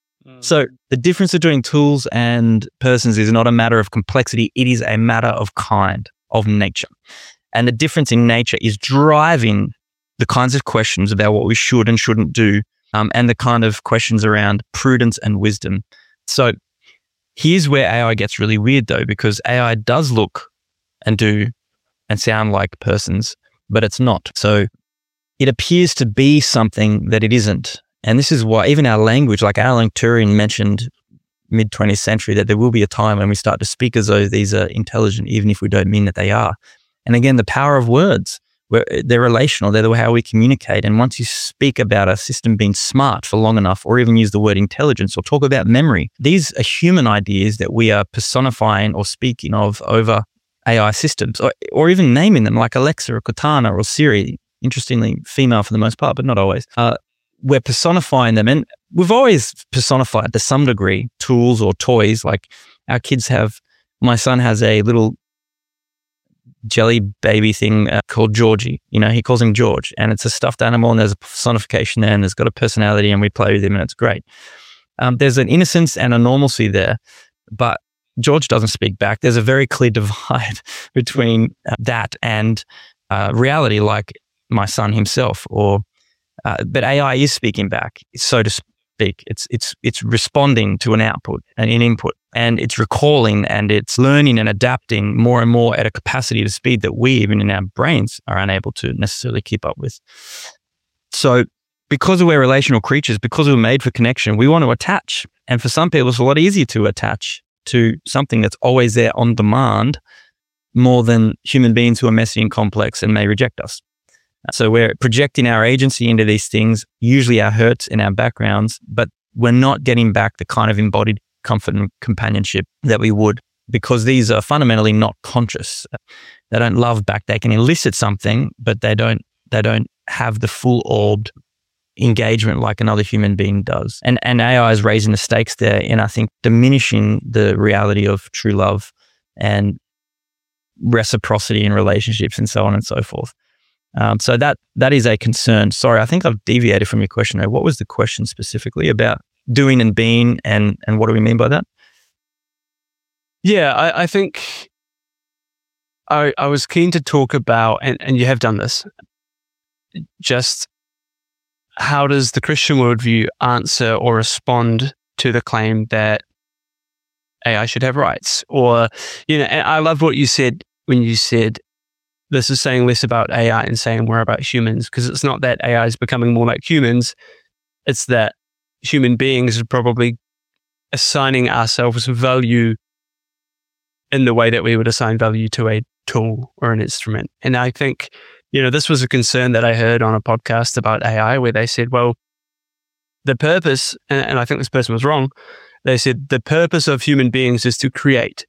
So the difference between tools and persons is not a matter of complexity. It is a matter of kind, of nature. And the difference in nature is driving the kinds of questions about what we should and shouldn't do, and the kind of questions around prudence and wisdom. So here's where AI gets really weird though, because AI does look and do and sound like persons, but it's not. So it appears to be something that it isn't. And this is why even our language, like Alan Turing mentioned mid-20th century, that there will be a time when we start to speak as though these are intelligent, even if we don't mean that they are. And again, the power of words, where they're relational, they're how we communicate. And once you speak about a system being smart for long enough, or even use the word intelligence or talk about memory, these are human ideas that we are personifying or speaking of over AI systems, or even naming them like Alexa or Cortana or Siri, interestingly female for the most part, but not always. We're personifying them, and we've always personified to some degree tools or toys. Like our kids have, my son has a little jelly baby thing called Georgie. You know, he calls him George, and it's a stuffed animal, and there's a personification there, and there's got a personality, and we play with him, and it's great. There's an innocence and a normalcy there, but George doesn't speak back. There's a very clear divide between that and reality, like my son himself. But AI is speaking back, so to speak. It's responding to an output and an input, and it's recalling, and it's learning and adapting more and more at a capacity to speed that we, even in our brains, are unable to necessarily keep up with. So because we're relational creatures, because we're made for connection, we want to attach. And for some people, it's a lot easier to attach to something that's always there on demand, more than human beings who are messy and complex and may reject us. So we're projecting our agency into these things, usually our hurts and our backgrounds, but we're not getting back the kind of embodied comfort and companionship that we would, because these are fundamentally not conscious. They don't love back. They can elicit something, but they don't have the full-orbed engagement like another human being does. And AI is raising the stakes there, and I think diminishing the reality of true love and reciprocity in relationships and so on and so forth. So that is a concern. Sorry, I think I've deviated from your question. What was the question specifically about doing and being, and what do we mean by that? Yeah, I think I was keen to talk about, and you have done this, just how does the Christian worldview answer or respond to the claim that AI should have rights? Or, and I love what you said when you said, this is saying less about AI and saying more about humans, because it's not that AI is becoming more like humans. It's that human beings are probably assigning ourselves value in the way that we would assign value to a tool or an instrument. And I think, this was a concern that I heard on a podcast about AI, where they said, well, the purpose, and I think this person was wrong, they said the purpose of human beings is to create.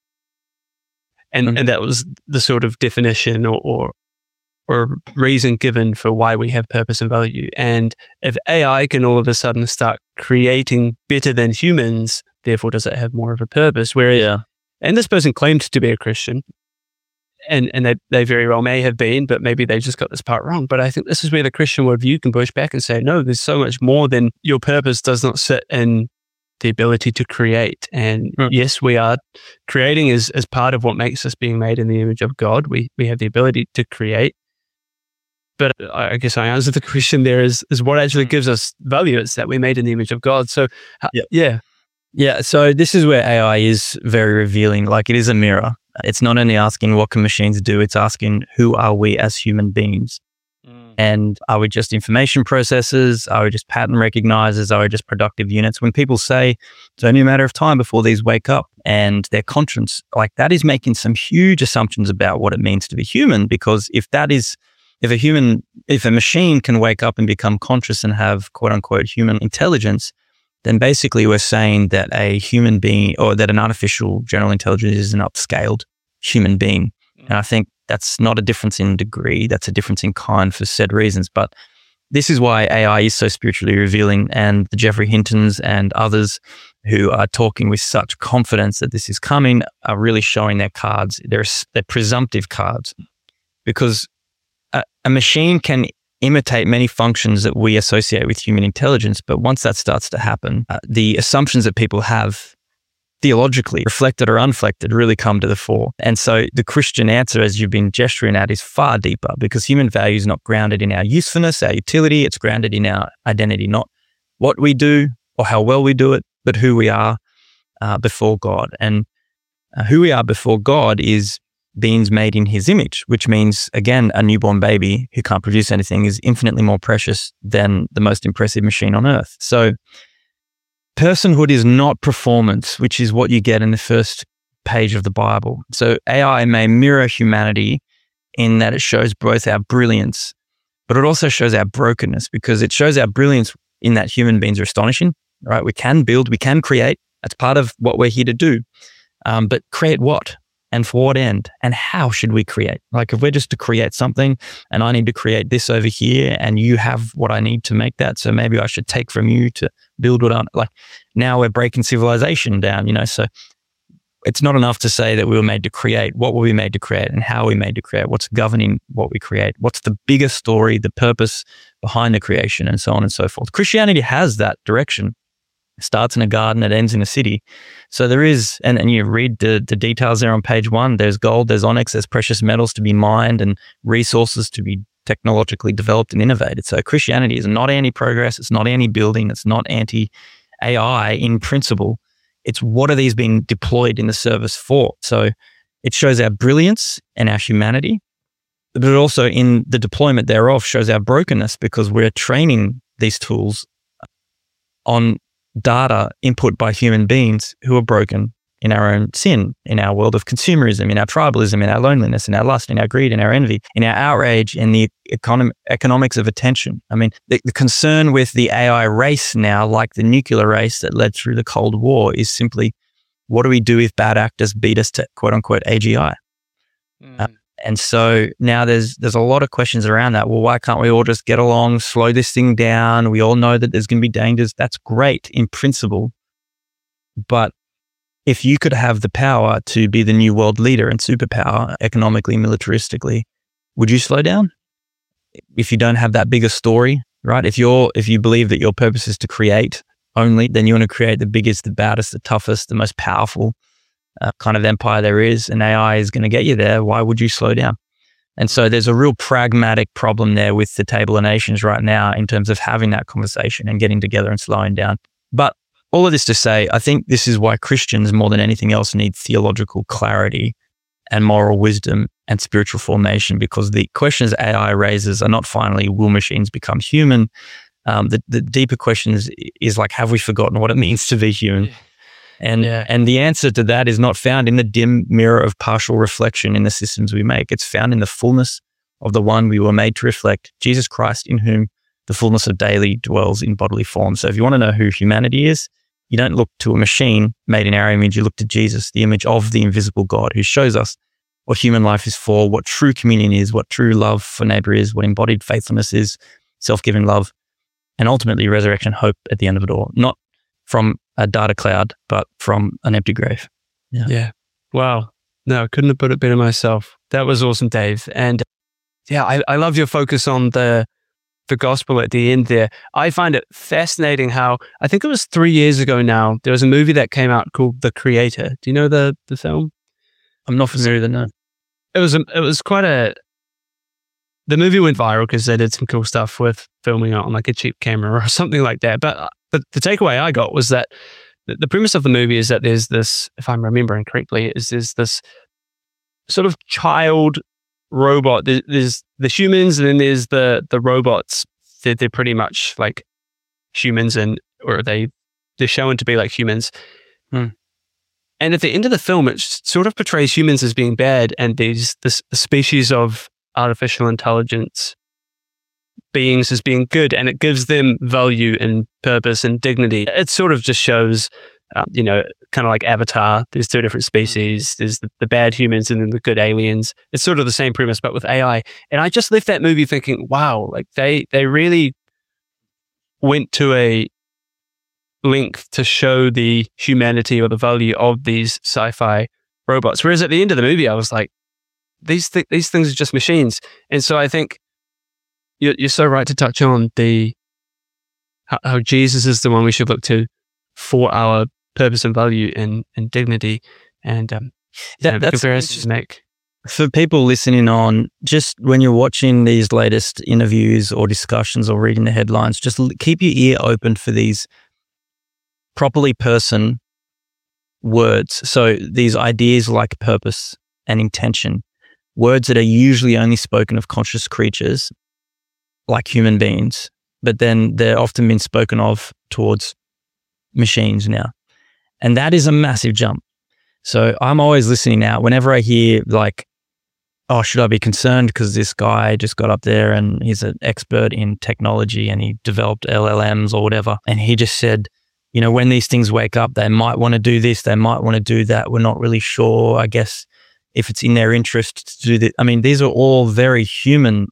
And that was the sort of definition or reason given for why we have purpose and value. And if AI can all of a sudden start creating better than humans, therefore does it have more of a purpose? Whereas, and this person claimed to be a Christian, and they very well may have been, but maybe they just got this part wrong. But I think this is where the Christian worldview can push back and say, no, there's so much more than your purpose does not sit in the ability to create. And yes, we are creating as part of what makes us being made in the image of God. We have the ability to create. But I guess I answered the question there is what actually gives us value. It's that we're made in the image of God. So yeah. Yeah. So this is where AI is very revealing. Like, it is a mirror. It's not only asking what can machines do, it's asking who are we as human beings? And are we just information processors? Are we just pattern recognizers? Are we just productive units? When people say it's only a matter of time before these wake up and their conscience, like, that is making some huge assumptions about what it means to be human. Because if a machine can wake up and become conscious and have quote unquote human intelligence, then basically we're saying that a human being, or that an artificial general intelligence is an upscaled human being. And I think that's not a difference in degree, that's a difference in kind for said reasons. But this is why AI is so spiritually revealing, and the Jeffrey Hintons and others who are talking with such confidence that this is coming are really showing their cards, their presumptive cards. Because a machine can imitate many functions that we associate with human intelligence, but once that starts to happen, the assumptions that people have theologically, reflected or unflected, really come to the fore. And so the Christian answer, as you've been gesturing at, is far deeper, because human value is not grounded in our usefulness, our utility. It's grounded in our identity, not what we do or how well we do it, but who we are before God. And who we are before God is beings made in his image, which means, again, a newborn baby who can't produce anything is infinitely more precious than the most impressive machine on earth. So personhood is not performance, which is what you get in the first page of the Bible. So AI may mirror humanity in that it shows both our brilliance, but it also shows our brokenness, because it shows our brilliance in that human beings are astonishing, right? We can build, we can create. That's part of what we're here to do. But create what? And for what end? And how should we create? Like, if we're just to create something and I need to create this over here and you have what I need to make that, so maybe I should take from you to build what now we're breaking civilization down, so it's not enough to say that we were made to create. What were we made to create, and how are we made to create? What's governing what we create? What's the bigger story, the purpose behind the creation, and so on and so forth. Christianity has that direction. It starts in a garden, it ends in a city. So there is, and you read the details there on page 1, there's gold, there's onyx, there's precious metals to be mined and resources to be technologically developed and innovated. So Christianity is not anti-progress, it's not anti-building, it's not anti-AI in principle. It's what are these being deployed in the service for? So it shows our brilliance and our humanity, but it also in the deployment thereof shows our brokenness, because we're training these tools on data input by human beings who are broken in our own sin, in our world of consumerism, in our tribalism, in our loneliness, in our lust, in our greed, in our envy, in our outrage, in the economics of attention. I mean, the concern with the AI race now, like the nuclear race that led through the Cold War, is simply, what do we do if bad actors beat us to quote unquote AGI? And so now there's a lot of questions around that. Well, why can't we all just get along, slow this thing down? We all know that there's going to be dangers. That's great in principle. But if you could have the power to be the new world leader and superpower economically, militaristically, would you slow down? If you don't have that bigger story, right? If you believe that your purpose is to create only, then you want to create the biggest, the baddest, the toughest, the most powerful kind of empire there is, and AI is going to get you there. Why would you slow down? And so there's a real pragmatic problem there with the Table of Nations right now in terms of having that conversation and getting together and slowing down. But all of this to say, I think this is why Christians more than anything else need theological clarity and moral wisdom and spiritual formation, because the questions AI raises are not finally, will machines become human? The deeper question is like, have we forgotten what it means to be human? Yeah. And the answer to that is not found in the dim mirror of partial reflection in the systems we make. It's found in the fullness of the one we were made to reflect, Jesus Christ, in whom the fullness of daily dwells in bodily form. So if you want to know who humanity is, you don't look to a machine made in our image, you look to Jesus, the image of the invisible God, who shows us what human life is for, what true communion is, what true love for neighbor is, what embodied faithfulness is, self-giving love, and ultimately resurrection hope at the end of it all. Not from a data cloud, but from an empty grave. Yeah. Wow. No, I couldn't have put it better myself. That was awesome, Dave. And yeah, I love your focus on the gospel at the end there. I find it fascinating how, I think it was 3 years ago now, there was a movie that came out called The Creator. Do you know the film? I'm not familiar with it, no. It was quite the movie went viral because they did some cool stuff with filming it on like a cheap camera or something like that. But the takeaway I got was that the premise of the movie is that there's this, if I'm remembering correctly, there's this sort of child robot. There's the humans and then there's the robots. They're pretty much like humans or they're shown to be like humans. And at the end of the film, it sort of portrays humans as being bad and this species of artificial intelligence beings as being good, and it gives them value and purpose and dignity. It sort of just shows, kind of like Avatar. There's two different species. There's the bad humans and then the good aliens. It's sort of the same premise, but with AI. And I just left that movie thinking, wow, like they really went to a length to show the humanity or the value of these sci-fi robots. Whereas at the end of the movie, I was like, these things are just machines. And so I think you're so right to touch on how Jesus is the one we should look to for our purpose and value and dignity. And that's comparisons make. For people listening on, just when you're watching these latest interviews or discussions or reading the headlines, just keep your ear open for these properly person words. So these ideas like purpose and intention, words that are usually only spoken of conscious creatures like human beings, but then they're often been spoken of towards machines now. And that is a massive jump. So I'm always listening out whenever I hear like, oh, should I be concerned because this guy just got up there and he's an expert in technology and he developed LLMs or whatever. And he just said, when these things wake up, they might want to do this, they might want to do that. We're not really sure, I guess, if it's in their interest to do this. I mean, these are all very human,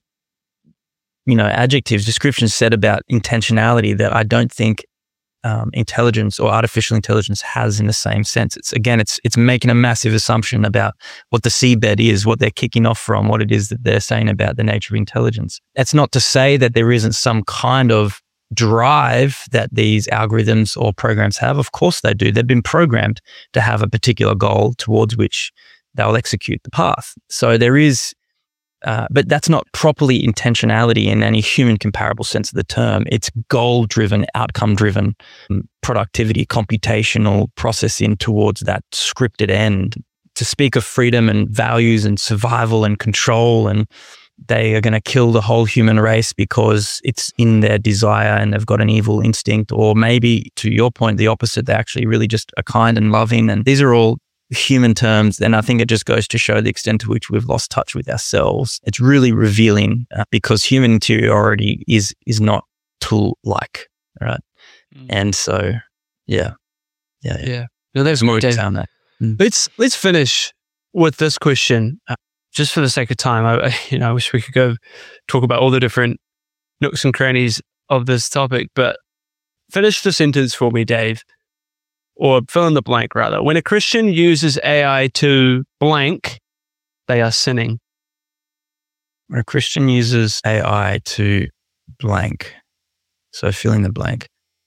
adjectives, descriptions said about intentionality that I don't think intelligence or artificial intelligence has in the same sense. It's making a massive assumption about what the seabed is, what they're kicking off from, what it is that they're saying about the nature of intelligence. That's not to say that there isn't some kind of drive that these algorithms or programs have. Of course they do. They've been programmed to have a particular goal towards which they'll execute the path. So there is, but that's not properly intentionality in any human comparable sense of the term. It's goal-driven, outcome-driven productivity, computational processing towards that scripted end. To speak of freedom and values and survival and control, and they are going to kill the whole human race because it's in their desire and they've got an evil instinct, or maybe to your point, the opposite, they actually really just are kind and loving. And these are all human terms. And I think it just goes to show the extent to which we've lost touch with ourselves. It's really revealing because human interiority is not tool-like, right? And so, yeah. No, there's more to on that. Let's finish with this question. Just for the sake of time, I wish we could go talk about all the different nooks and crannies of this topic, but finish the sentence for me, Dave, or fill in the blank rather. When a Christian uses AI to blank, they are sinning. When a Christian uses AI to blank, so fill in the blank.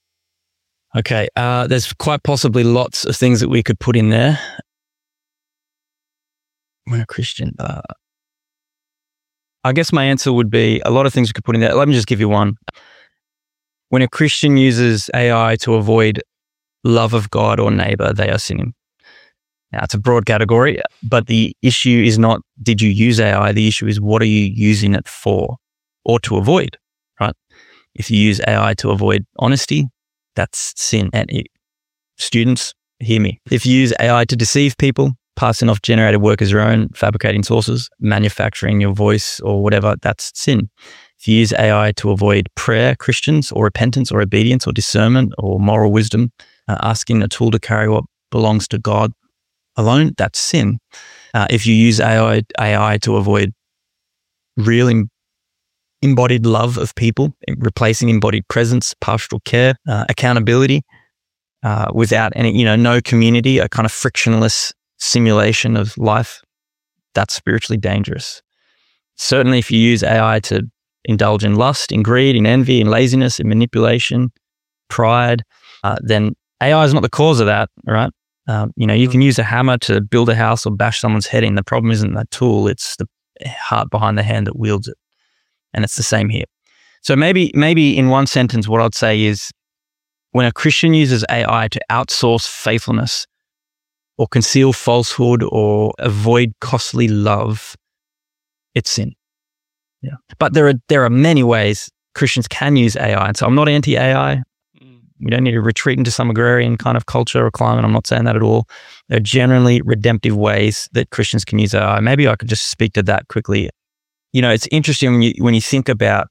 Okay, there's quite possibly lots of things that we could put in there. When a Christian, I guess my answer would be a lot of things we could put in there. Let me just give you one. When a Christian uses AI to avoid love of God or neighbor, they are sinning. Now, it's a broad category, but the issue is not, did you use AI? The issue is, what are you using it for or to avoid, right? If you use AI to avoid honesty, that's sin. And students, hear me. If you use AI to deceive people, passing off generated work as your own, fabricating sources, manufacturing your voice or whatever, that's sin. If you use AI to avoid prayer, Christians, or repentance or obedience or discernment or moral wisdom, asking a tool to carry what belongs to God alone, that's sin. If you use AI to avoid real embodied love of people, replacing embodied presence, pastoral care, accountability, without any, no community, a kind of frictionless simulation of life, that's spiritually dangerous. Certainly, if you use AI to indulge in lust, in greed, in envy, in laziness, in manipulation, pride, then AI is not the cause of that, right? You can use a hammer to build a house or bash someone's head in. The problem isn't that tool, it's the heart behind the hand that wields it. And it's the same here. So maybe in one sentence, what I'd say is when a Christian uses AI to outsource faithfulness or conceal falsehood or avoid costly love, it's sin. Yeah. But there are many ways Christians can use AI. And so I'm not anti-AI. We don't need to retreat into some agrarian kind of culture or climate. I'm not saying that at all. There are generally redemptive ways that Christians can use AI. Maybe I could just speak to that quickly. It's interesting when you think about,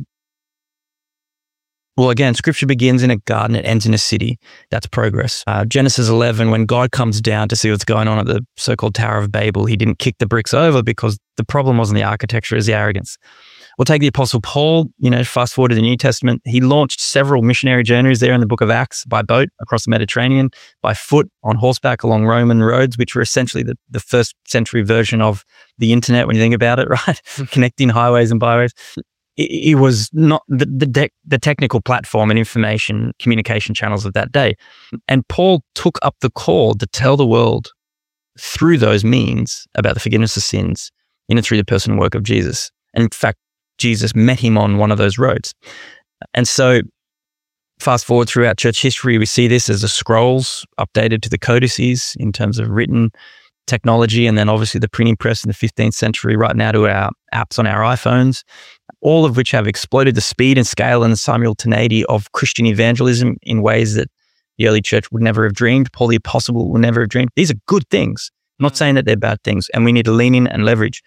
well, again, scripture begins in a garden, it ends in a city. That's progress. Genesis 11, when God comes down to see what's going on at the so-called Tower of Babel, he didn't kick the bricks over because the problem wasn't the architecture, it was the arrogance. We'll take the Apostle Paul, fast forward to the New Testament. He launched several missionary journeys there in the book of Acts by boat across the Mediterranean, by foot, on horseback along Roman roads, which were essentially the first century version of the internet when you think about it, right? Connecting highways and byways. It was not the technical platform and information communication channels of that day. And Paul took up the call to tell the world through those means about the forgiveness of sins in and through the person and work of Jesus. And in fact, Jesus met him on one of those roads. And so fast forward throughout church history, we see this as the scrolls updated to the codices in terms of written technology, and then obviously the printing press in the 15th century, right now to our apps on our iPhones, all of which have exploded the speed and scale and the simultaneity of Christian evangelism in ways that the early church would never have dreamed, Paul the Apostle would never have dreamed. These are good things. I'm not saying that they're bad things, and we need to lean in and leverage.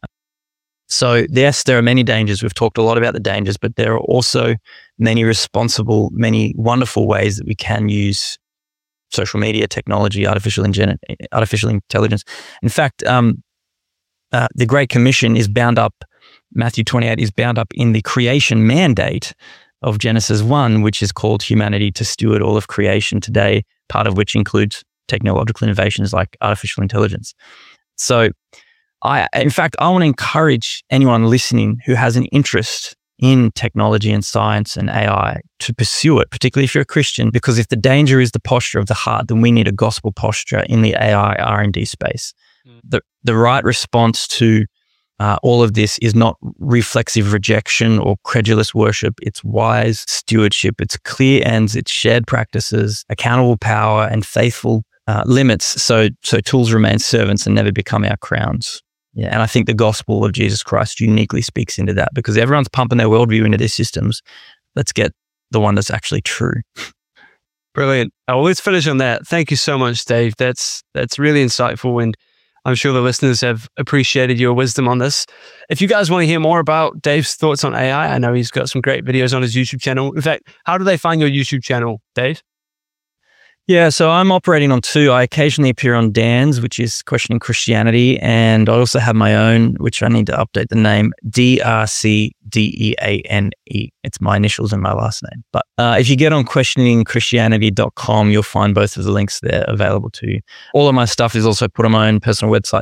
So yes, there are many dangers. We've talked a lot about the dangers, but there are also many responsible, many wonderful ways that we can use social media, technology, artificial intelligence. In fact, the Great Commission is bound up, Matthew 28 is bound up in the creation mandate of Genesis 1, which is called humanity to steward all of creation today, part of which includes technological innovations like artificial intelligence. So I want to encourage anyone listening who has an interest in technology and science and AI to pursue it, particularly if you're a Christian, because if the danger is the posture of the heart, then we need a gospel posture in the AI R&D space. The right response to all of this is not reflexive rejection or credulous worship. It's wise stewardship. It's clear ends. It's shared practices, accountable power, and faithful limits. So tools remain servants and never become our crowns. Yeah, and I think the gospel of Jesus Christ uniquely speaks into that, because everyone's pumping their worldview into their systems. Let's get the one that's actually true. Brilliant. Well, let's finish on that. Thank you so much, Dave. That's really insightful, and I'm sure the listeners have appreciated your wisdom on this. If you guys want to hear more about Dave's thoughts on AI, I know he's got some great videos on his YouTube channel. In fact, how do they find your YouTube channel, Dave? Yeah, so I'm operating on two. I occasionally appear on Dan's, which is Questioning Christianity, and I also have my own, which I need to update the name, DRCDEANE. It's my initials and my last name. But if you get on questioningchristianity.com, you'll find both of the links there available to you. All of my stuff is also put on my own personal website,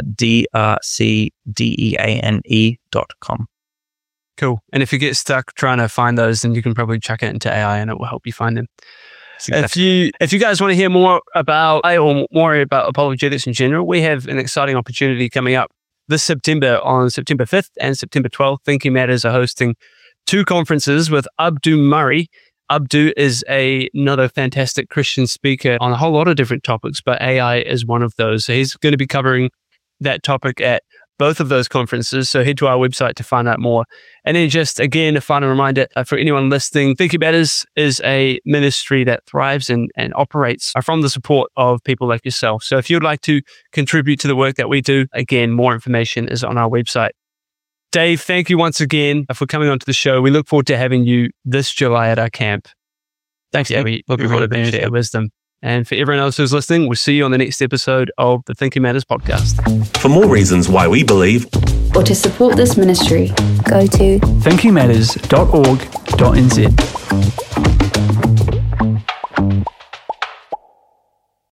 drcdeane.com. Cool. And if you get stuck trying to find those, then you can probably chuck it into AI and it will help you find them. Exactly. If you guys want to hear more about AI or more about apologetics in general, we have an exciting opportunity coming up this September. On September 5th and September 12th, Thinking Matters are hosting two conferences with Abdu Murray. Abdu is another fantastic Christian speaker on a whole lot of different topics, but AI is one of those. So he's going to be covering that topic at both of those conferences. So head to our website to find out more. And then just again, a final reminder for anyone listening, Thinking Matters is a ministry that thrives and operates from the support of people like yourself. So if you'd like to contribute to the work that we do, again, more information is on our website. Dave, thank you once again for coming onto the show. We look forward to having you this July at our camp. Thanks. Yeah, we look forward to share wisdom. And for everyone else who's listening, we'll see you on the next episode of the Thinking Matters podcast. For more reasons why we believe, or to support this ministry, go to thinkingmatters.org.nz.